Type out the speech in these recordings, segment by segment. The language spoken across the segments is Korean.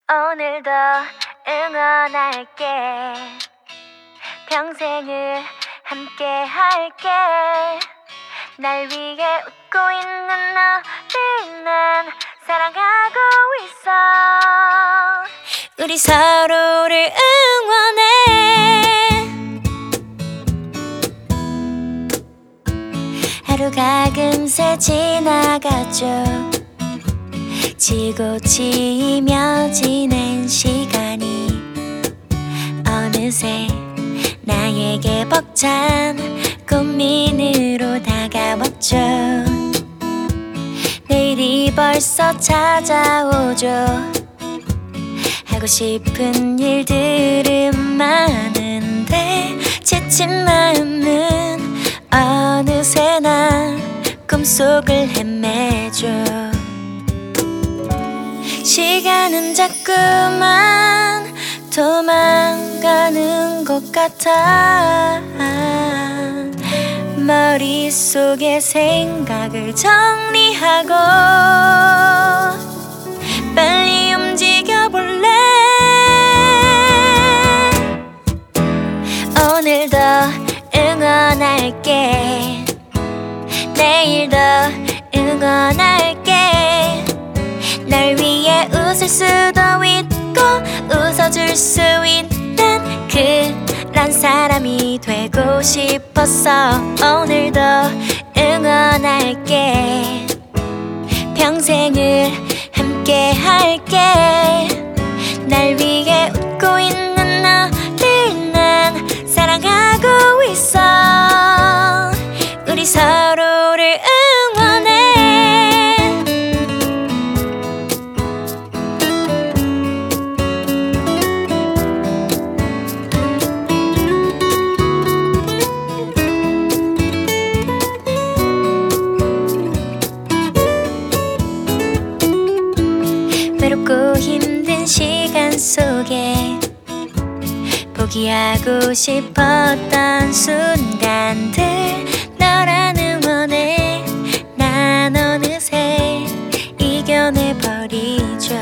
오늘도 응원할게. 평생을 함께 할게. 날 위해 웃고 있는 너를 난 사랑하고 있어. 우리 서로를 응원해. 하루가 금세 지나가죠. 지고 지며 지낸 시간이 어느새 나에게 벅찬 고민으로 다가왔죠. 내일이 벌써 찾아오죠. 하고 싶은 일들은 많은데 지친 마음은 어느새 나 꿈속을 헤매죠. 시간은 자꾸만 도망가는 것 같아. 머릿속에 생각을 정리하고 빨리 움직여볼래. 오늘도 응원할게. 내일도 응원할게. 날 위해 웃을 수도 있고 웃어줄 수 있는 그런 사람이 되고 싶었어. 오늘도 응원할게. 평생을 함께 할게. 날 위해 웃고 있는 너를 난 사랑하고 있어. 우리 서로를 응원해. 외롭고 힘든 시간 속에 포기하고 싶었던 순간들 너란 응원에 난 어느새 이겨내버리죠.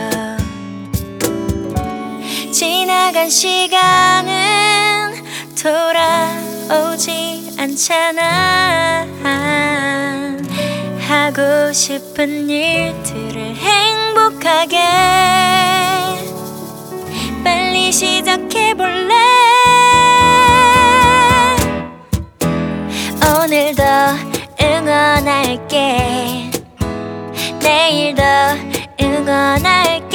지나간 시간은 돌아오지 않잖아. 하고 싶은 일들을 행복하게 빨리 시작해볼래. 오늘도 응원할게. 내일도 응원할게.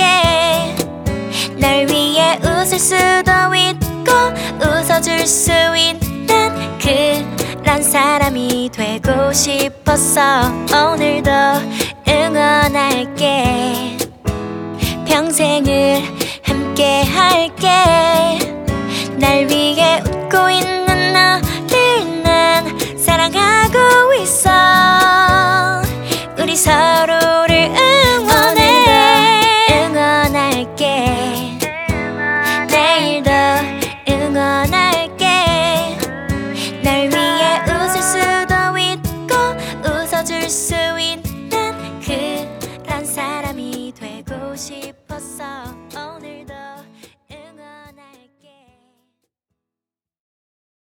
날 위해 웃을 수도 있고 웃어줄 수 있는 그런 사람이 되고 싶었어. 오늘도 응원할게. 평생을 함께 할게.